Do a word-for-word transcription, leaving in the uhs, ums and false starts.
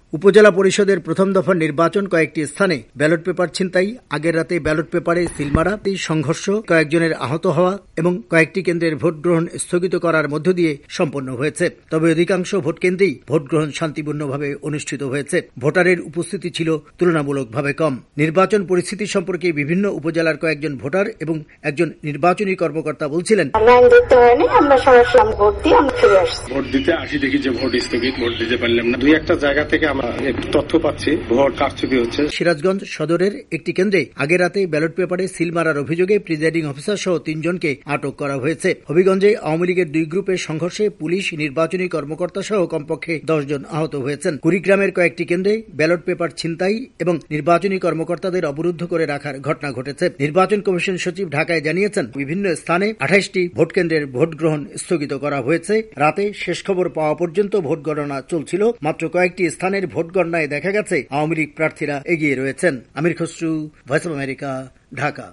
উপজেলা পরিষদের প্রথম দফার নির্বাচন কয়েকটি স্থানে ব্যালট পেপার ছিনতাই, আগের রাতে ব্যালট পেপারে সিলমারা, সংঘর্ষ, কয়েকজনের আহত হওয়া এবং কয়েকটি কেন্দ্রের ভোট গ্রহণ স্থগিত করার মধ্য দিয়ে সম্পন্ন হয়েছে। তবে অধিকাংশ ভোট কেন্দ্রেই ভোট গ্রহণ শান্তিপূর্ণভাবে অনুষ্ঠিত হয়েছে। ভোটারের উপস্থিতি ছিল তুলনামূলকভাবে কম। নির্বাচন পরিস্থিতি সম্পর্কে বিভিন্ন উপজেলার কয়েকজন ভোটার এবং একজন নির্বাচনী কর্মকর্তা বলছিলেন, ভোট দিতে আসি, দেখি যে ভোট স্থগিত, ভোট দিতে পারলাম না। দুই একটা জায়গা থেকে আমরা একটু তথ্য পাচ্ছি ভোট কারচুপি হচ্ছে। সিরাজগঞ্জ সদরের একটি কেন্দ্রে আগের রাতে ব্যালট পেপারে সিল মারার অভিযোগে প্রিজাইডিং অফিসার সহ তিনজনকে আটক করা হয়েছে। হবিগঞ্জে আওয়ামী লীগের দুই গ্রুপের সংঘর্ষে পুলিশ, নির্বাচনী কর্মকর্তা সহ কমপক্ষে দশ জন আহত হয়েছেন। কুড়িগ্রামের কয়েকটি কেন্দ্রে ব্যালট পেপার ছিনতাই এবং নির্বাচনী কর্মকর্তাদের অবরুদ্ধ করে রাখার ঘটনা ঘটেছে। নির্বাচন কমিশন সচিব ঢাকায় জানিয়েছেন, বিভিন্ন স্থানে আঠাশটি ভোট কেন্দ্রের ভোট গ্রহণ স্থগিত করা হয়েছে। রাতে শেষ খবর পাওয়া পর্যন্ত ভোট গণনা চলছিল। মাত্র কয়েকটি স্থানের ভোট গণনায় দেখা গেছে আওয়ামী লীগ প্রার্থীরা এগিয়ে রয়েছেন। Amir Khasru, voice of America, Dhaka.